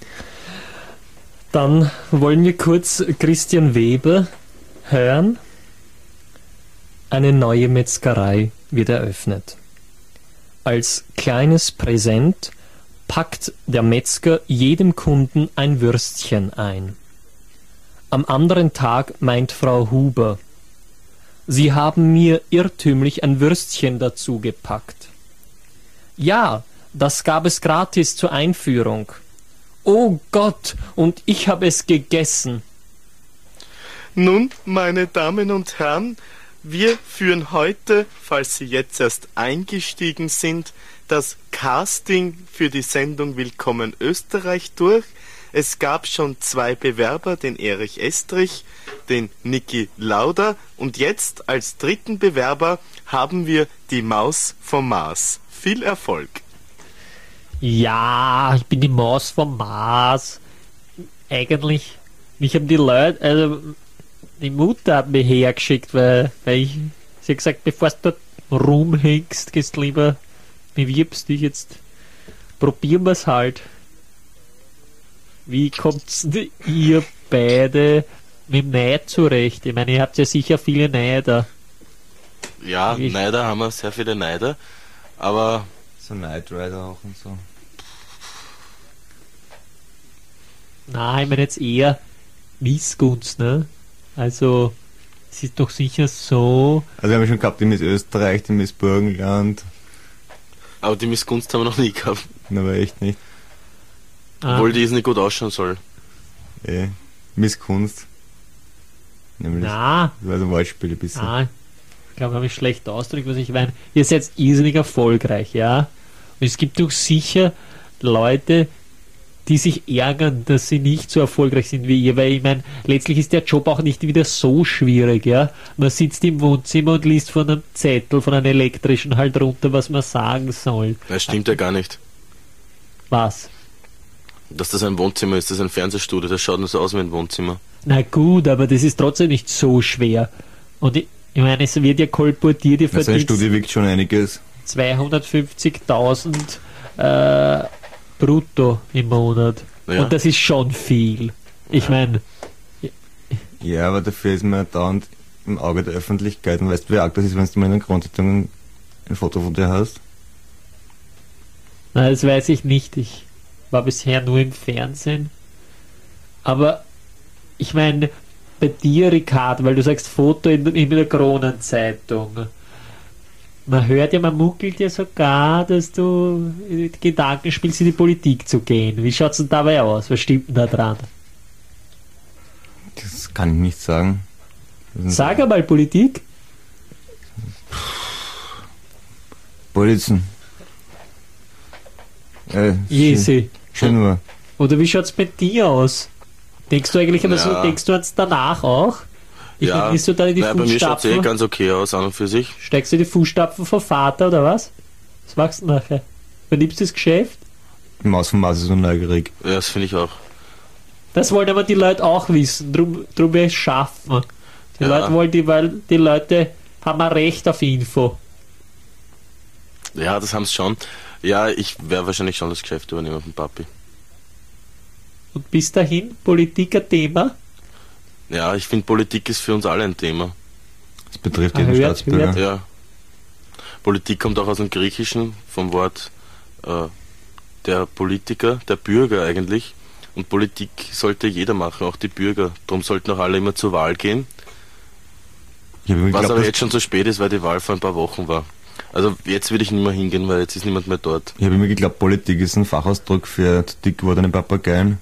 Dann wollen wir kurz Christian Weber hören. Eine neue Metzgerei wird eröffnet. Als kleines Präsent packt der Metzger jedem Kunden ein Würstchen ein. Am anderen Tag meint Frau Huber: Sie haben mir irrtümlich ein Würstchen dazu gepackt. Ja, das gab es gratis zur Einführung. Oh Gott, und ich habe es gegessen. Nun, meine Damen und Herren, wir führen heute, falls Sie jetzt erst eingestiegen sind, das Casting für die Sendung Willkommen Österreich durch. Es gab schon 2 Bewerber, den Erich Estrich, den Niki Lauda und jetzt als 3. Bewerber haben wir die Maus vom Mars. Viel Erfolg! Ja, ich bin die Maus vom Mars. Eigentlich, mich haben die Leute, also die Mutter hat mich hergeschickt, weil sie hat gesagt, bevor du dort rumhängst, gehst lieber, bewirbst dich jetzt, probieren wir es halt. Wie kommt's ihr beide mit dem Neid zurecht? Ich meine, ihr habt ja sicher viele Neider. Ja, Neider haben wir, sehr viele Neider, aber So Knight Rider auch und so. Nein, ich meine jetzt eher Missgunst, ne? Also, es ist doch sicher so. Also wir haben schon gehabt die Miss Österreich, die Miss Burgenland, die Missgunst haben wir noch nie gehabt. aber echt nicht. Obwohl die es nicht gut ausschauen soll. Miss Kunst. Nämlich, Na, das war so ein Wortspiel ein bisschen. ich glaube, habe ich schlecht ausgedrückt, was ich meine. Ihr seid irrsinnig erfolgreich, ja? Und es gibt doch sicher Leute, die sich ärgern, dass sie nicht so erfolgreich sind wie ihr, weil ich meine, letztlich ist der Job auch nicht wieder so schwierig, ja. Man sitzt im Wohnzimmer und liest von einem Zettel, von einem elektrischen halt runter, was man sagen soll. Das stimmt ja gar nicht. Was? Dass das ein Wohnzimmer ist, das ist ein Fernsehstudio, das schaut nur so aus wie ein Wohnzimmer. Na gut, aber das ist trotzdem nicht so schwer. Und ich meine, es wird ja kolportiert, ihr Also ein verdient Studio wiegt schon einiges. 250.000 brutto im Monat. Ja. Und das ist schon viel. Ich meine, Ja, aber dafür ist man dauernd im Auge der Öffentlichkeit und weißt du, wie arg das ist, wenn du mal in einer Kronzeitung ein Foto von dir hast? na, das weiß ich nicht. Ich war bisher nur im Fernsehen. Aber ich meine, bei dir, Ricardo, weil du sagst Foto in der Kronenzeitung. Man hört ja, man munkelt ja sogar, dass du Gedanken spielst, in die Politik zu gehen. Wie schaut's denn dabei aus? Was stimmt denn da dran? Das kann ich nicht sagen. Sag einmal Politik. Polizen. Jesi. Schon nur. Oder wie schaut's bei dir aus? Denkst du eigentlich immer so, denkst du ans danach auch? Ich meine, bist du da in die bei mir schaut es Fußstapfen? ganz okay aus, an und für sich. Steigst du in die Fußstapfen vom Vater oder was? Was machst du nachher? Übernimmst du das Geschäft? Die Maus vom Mars ist so neugierig. Ja, das finde ich auch. Das wollen aber die Leute auch wissen, drum wir es schaffen. Die Ja. Leute wollen weil die Leute haben ein Recht auf Info. Ja, das haben sie schon. Ja, ich werde wahrscheinlich schon das Geschäft übernehmen von Papi. Und bis dahin, Politik ein Thema. Ja, ich finde, Politik ist für uns alle ein Thema. Das betrifft Ah, jeden hört, Staatsbürger. hört. Ja. Politik kommt auch aus dem Griechischen, vom Wort der Politiker, der Bürger eigentlich. Und Politik sollte jeder machen, auch die Bürger. Darum sollten auch alle immer zur Wahl gehen. Ich habe immer Was geglaubt, aber dass- jetzt schon zu spät ist, weil die Wahl vor ein paar Wochen war. Also jetzt würde ich nicht mehr hingehen, weil jetzt ist niemand mehr dort. ich habe immer geglaubt, Politik ist ein Fachausdruck für zu dick gewordene Papageien.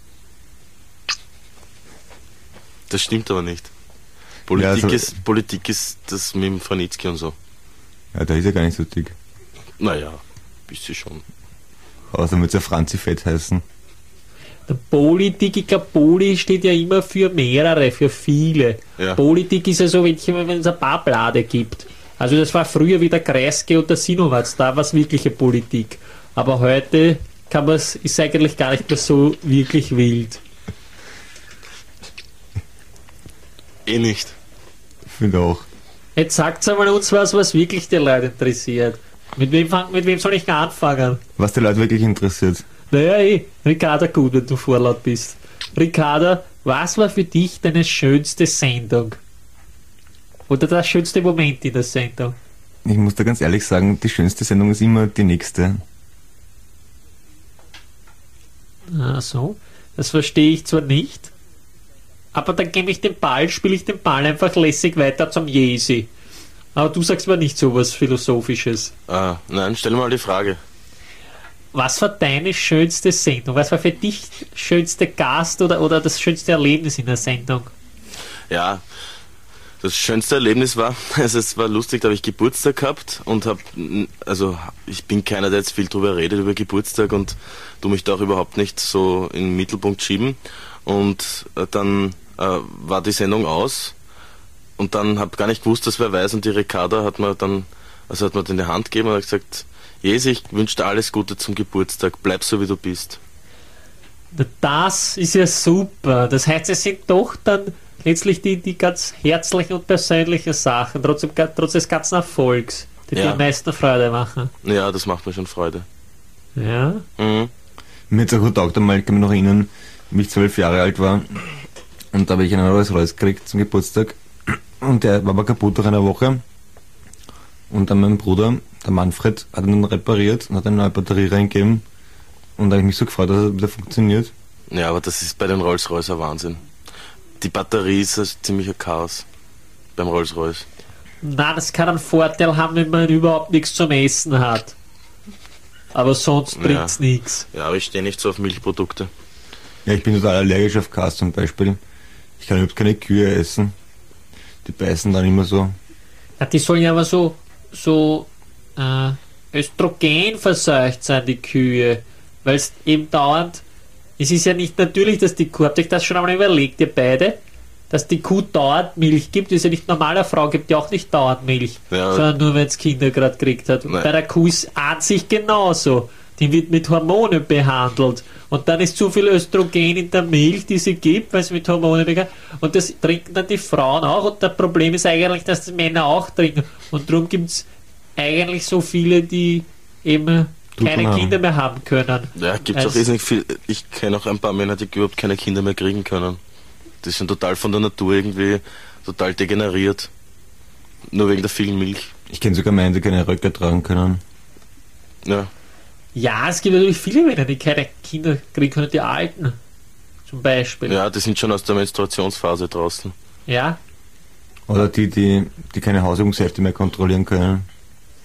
Das stimmt aber nicht. Politik, also- Politik ist das mit dem Franitzky und so. Ja, der ist ja gar nicht so dick. Naja, bist du schon. Außer mit der Franzi Fett heißen. Der Politik, ich glaube, Poli steht ja immer für mehrere, für viele. Ja. Politik ist ja so, wenn es ein paar Blade gibt. Also das war früher wie der Kreisky und der Sinowatz, da war es wirkliche Politik. Aber heute ist eigentlich gar nicht mehr so wirklich wild. Eh nicht. Ich finde auch. Jetzt sagt einmal uns was wirklich die Leute interessiert. Mit wem soll ich anfangen? Was die Leute wirklich interessiert. Naja, Ricarda, gut, wenn du vorlaut bist. Ricarda, was war für dich deine schönste Sendung? Oder der schönste Moment in der Sendung? Ich muss da ganz ehrlich sagen, die schönste Sendung ist immer die nächste. Ach so, das verstehe ich zwar nicht, aber dann spiele ich den Ball einfach lässig weiter zum Jesi. Aber du sagst mir nicht so was Philosophisches. Nein, stell mal die Frage. Was war deine schönste Sendung? Was war für dich schönste Gast oder das schönste Erlebnis in der Sendung? Ja, das schönste Erlebnis war, also es war lustig, da habe ich Geburtstag gehabt und ich bin keiner, der jetzt viel drüber redet, über Geburtstag und tu mich da auch überhaupt nicht so in den Mittelpunkt schieben. Und dann war die Sendung aus und dann habe gar nicht gewusst, dass wer weiß und die Ricarda hat mir dann in die Hand gegeben und hat gesagt, Jesi, ich wünsche dir alles Gute zum Geburtstag, bleib so wie du bist. Das ist ja super. Das heißt, es sind doch dann letztlich die ganz herzlichen und persönlichen Sachen, trotz des ganzen Erfolgs, die dir Ja. am meisten Freude machen. Ja, das macht mir schon Freude. Ja. Mhm. Mir hat es auch getaugt einmal, ich kann mich noch erinnern, wie ich 12 Jahre alt war. Und da habe ich einen Rolls-Royce gekriegt zum Geburtstag. Und der war aber kaputt nach einer Woche. Und dann mein Bruder, der Manfred, hat ihn dann repariert und hat eine neue Batterie reingegeben. Und da habe ich mich so gefreut, dass er wieder funktioniert. Ja, aber das ist bei den Rolls-Royce ein Wahnsinn. Die Batterie ist ein ziemlicher Chaos beim Rolls-Royce. Na, das kann einen Vorteil haben, wenn man überhaupt nichts zum Essen hat. Aber sonst bringt's nichts. Ja, aber ich stehe nicht so auf Milchprodukte. Ja, ich bin total allergisch auf Kas zum Beispiel. Ich kann überhaupt keine Kühe essen. Die beißen dann immer so. Ja, die sollen ja aber so östrogenverseucht sein, die Kühe. Weil es eben dauernd, es ist ja nicht natürlich, dass die Kuh, habt ihr euch das schon einmal überlegt, ihr beide? Dass die Kuh dauernd Milch gibt, ist ja nicht normal, eine Frau gibt ja auch nicht dauernd Milch, Ja. sondern nur, wenn es Kinder gerade gekriegt hat. Und Nein. bei der Kuh ist an sich genauso. Die wird mit Hormonen behandelt. Und dann ist zu viel Östrogen in der Milch, die sie gibt, weil sie mit Hormonen behandelt. Und das trinken dann die Frauen auch. Und das Problem ist eigentlich, dass die Männer auch trinken. Und darum gibt es eigentlich so viele, die eben keine haben. Kinder mehr haben können. Ja, gibt's auch Also- riesig viel. Ich kenne auch ein paar Männer, die überhaupt keine Kinder mehr kriegen können. Die sind total von der Natur irgendwie total degeneriert. Nur wegen der vielen Milch. Ich kenne sogar Männer, die keine Röcke tragen können. Ja. Ja, es gibt natürlich viele Männer, die keine Kinder kriegen können, die Alten zum Beispiel. Ja, die sind schon aus der Menstruationsphase draußen. Ja? Oder die keine Hausübungshefte mehr kontrollieren können.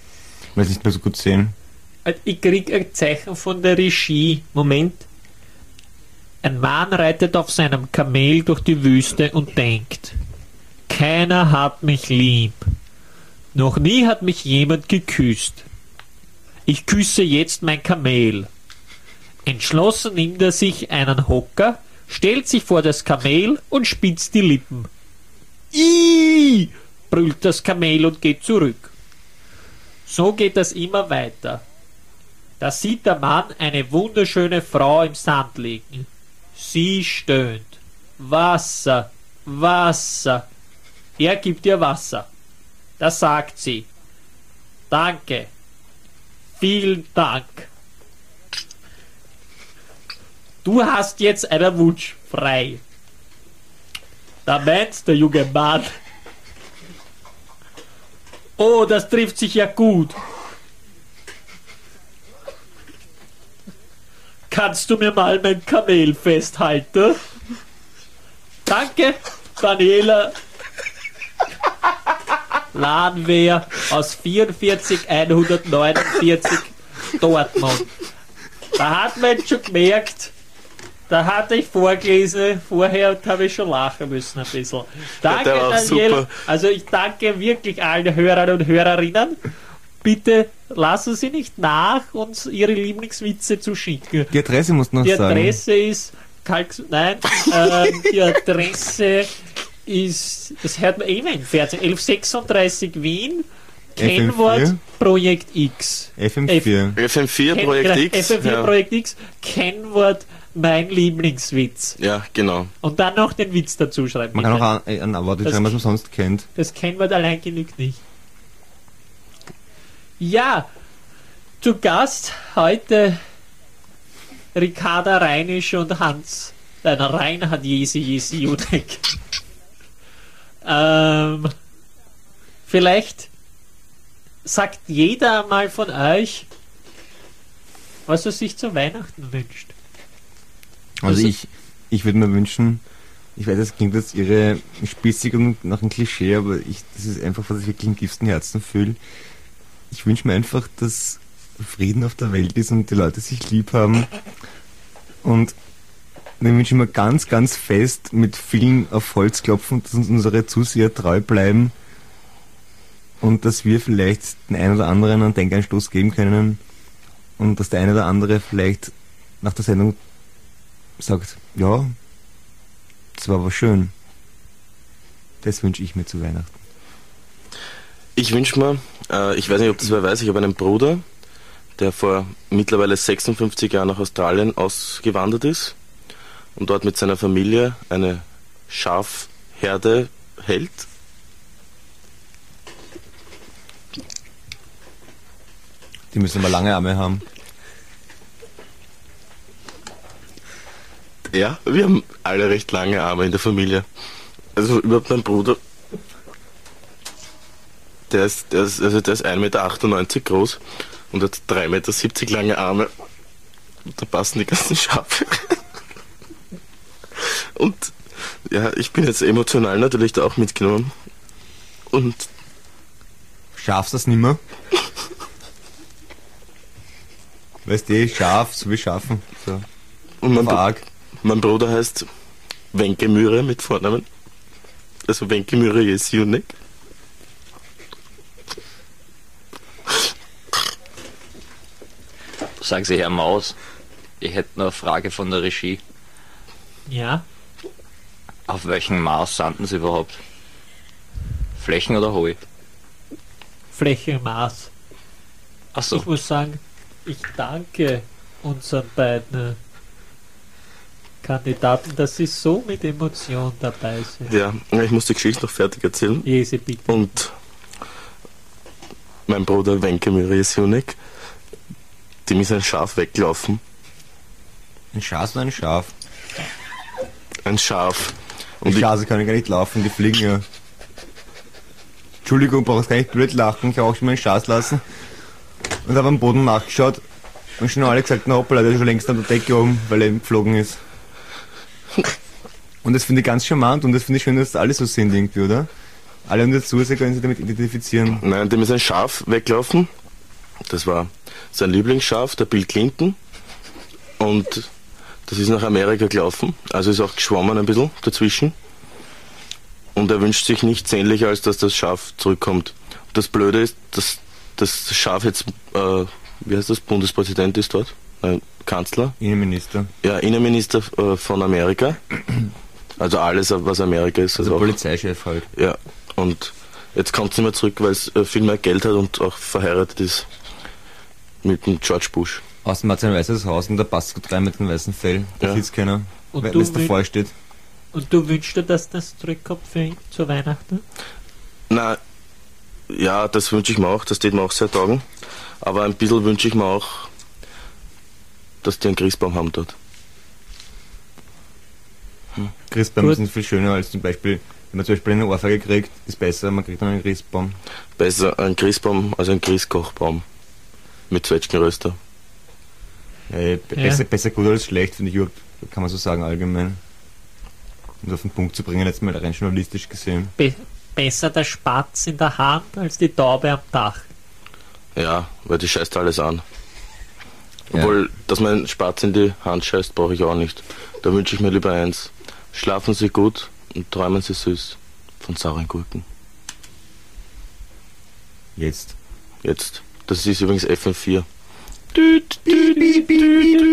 Weil sie nicht mehr so gut sehen. Ich krieg ein Zeichen von der Regie. Moment. Ein Mann reitet auf seinem Kamel durch die Wüste und denkt: Keiner hat mich lieb. Noch nie hat mich jemand geküsst. Ich küsse jetzt mein Kamel. Entschlossen nimmt er sich einen Hocker, stellt sich vor das Kamel und spitzt die Lippen. Ih! Brüllt das Kamel und geht zurück. So geht das immer weiter. Da sieht der Mann eine wunderschöne Frau im Sand liegen. Sie stöhnt. Wasser, Wasser. Er gibt ihr Wasser. Da sagt sie: Danke, vielen Dank. Du hast jetzt einen Wunsch frei. Da meint der junge Mann: Oh, das trifft sich ja gut. Kannst du mir mal mein Kamel festhalten? Danke, Daniela. Ladenwehr aus 44149 Dortmund. Da hat man jetzt schon gemerkt, da hatte ich vorgelesen, vorher habe ich schon lachen müssen ein bisschen. Danke, der war auch Daniela. super. Also ich danke wirklich allen Hörern und Hörerinnen. Bitte lassen Sie nicht nach, uns Ihre Lieblingswitze zu schicken. Die Adresse musst du noch Die sagen. Adresse ist die Adresse ist, das hört man immer im Fernsehen, 1136 Wien, Kennwort FM4. Projekt X. FM4. FM4 Projekt X. FM4 Ja. Projekt X, Kennwort mein Lieblingswitz. Ja, genau. Und dann noch den Witz dazu schreiben. Man kann bitte. auch ein Wort Das- schreiben, was man sonst kennt. Das Kennwort allein genügt nicht. Ja, zu Gast heute Ricarda Reinisch und Reinhard Jesi Jutek. Vielleicht sagt jeder mal von euch, was er sich zu Weihnachten wünscht. Also ich würde mir wünschen, ich weiß, das klingt jetzt ihre spießig und nach einem Klischee, aber das ist einfach, was ich wirklich im tiefsten Herzen fühle. Ich wünsche mir einfach, dass Frieden auf der Welt ist und die Leute sich lieb haben. Und dann wünsche ich mir ganz, ganz fest mit vielen auf Holz klopfen, dass uns unsere Zuseher treu bleiben und dass wir vielleicht den einen oder anderen einen Denkanstoß geben können und dass der eine oder andere vielleicht nach der Sendung sagt, ja, das war aber schön. Das wünsche ich mir zu Weihnachten. Ich wünsche mir, ich weiß nicht, ob das wer weiß, ich habe einen Bruder, der vor mittlerweile 56 Jahren nach Australien ausgewandert ist und dort mit seiner Familie eine Schafherde hält. Die müssen aber lange Arme haben. Ja, wir haben alle recht lange Arme in der Familie. Also überhaupt mein Bruder, der ist 1,98 Meter groß und hat 3,70 Meter lange Arme. Und da passen die ganzen Schafe. Und ja, ich bin jetzt emotional natürlich da auch mitgenommen. Und Schaffst du das nimmer? Weißt du, scharf, so wie schaffen. So. Und Arg. mein Bruder heißt Wenke Mühre mit Vornamen. Also Wenke Mühre Jesjunek. Sagen Sie, Herr Maus, ich hätte noch eine Frage von der Regie. Ja, Auf welchem Mars sanden Sie überhaupt? Flächen oder Heu? Flächenmaß. Ach so. Ich muss sagen, ich danke unseren beiden Kandidaten, dass sie so mit Emotion dabei sind. Ja, ich muss die Geschichte noch fertig erzählen. Jese, bitte. Und mein Bruder Wenke Mühre Jesjunek, dem ist ein Schaf weggelaufen. Ein Schaf oder ein Schaf? Ein Schaf. Die Und Schafe können gar nicht laufen, die fliegen ja. Entschuldigung, brauchst gar nicht blöd lachen, ich habe auch schon mal einen Schaß lassen und habe am Boden nachgeschaut und schon alle gesagt, na hoppala, der ist schon längst an der Decke oben, weil er eben geflogen ist. Und das finde ich ganz charmant und das finde ich schön, dass alle so sind irgendwie, oder? Alle und dazu können sich damit identifizieren. nein, dem ist ein Schaf weggelaufen Das war sein Lieblingsschaf, der Bill Clinton. Und das ist nach Amerika gelaufen, also ist auch geschwommen ein bisschen dazwischen. Und er wünscht sich nichts sehnlicher, als dass das Schaf zurückkommt. Das Blöde ist, dass das Schaf jetzt, wie heißt das, Bundespräsident ist dort? Kanzler? Innenminister. Ja, Innenminister von Amerika. Also alles, was Amerika ist. Also auch, Polizeichef halt. Ja, und jetzt kommt es nicht mehr zurück, weil es viel mehr Geld hat und auch verheiratet ist mit dem George Bush. Außerdem hat sein weißes Haus und da passt gut rein mit dem weißen Fell. Da Ja. sieht's keiner, Und wenn du es davor steht. Und du wünschst dir, dass das zurückkommt für ihn zu Weihnachten? Na, ja, das wünsche ich mir auch, das steht mir auch sehr taugen. Aber ein bisschen wünsche ich mir auch, dass die einen Christbaum haben dort. Christbäume Gut. sind viel schöner als zum Beispiel, wenn man zum Beispiel eine Ohrfeige kriegt, ist besser, man kriegt dann einen Christbaum. Besser ein Christbaum als ein Christkochbaum. Mit Zwetschgenröster. Ja, besser gut als schlecht, finde ich überhaupt, kann man so sagen allgemein. Um es auf den Punkt zu bringen, jetzt mal rein journalistisch gesehen. Besser der Spatz in der Hand als die Taube am Dach. Ja, weil die scheißt alles an. Ja. Obwohl, dass man einen Spatz in die Hand scheißt, brauche ich auch nicht. Da wünsche ich mir lieber eins. Schlafen Sie gut und träumen Sie süß von sauren Gurken. Jetzt. Jetzt. Das ist übrigens FM4. Düt, düt, düt, düt.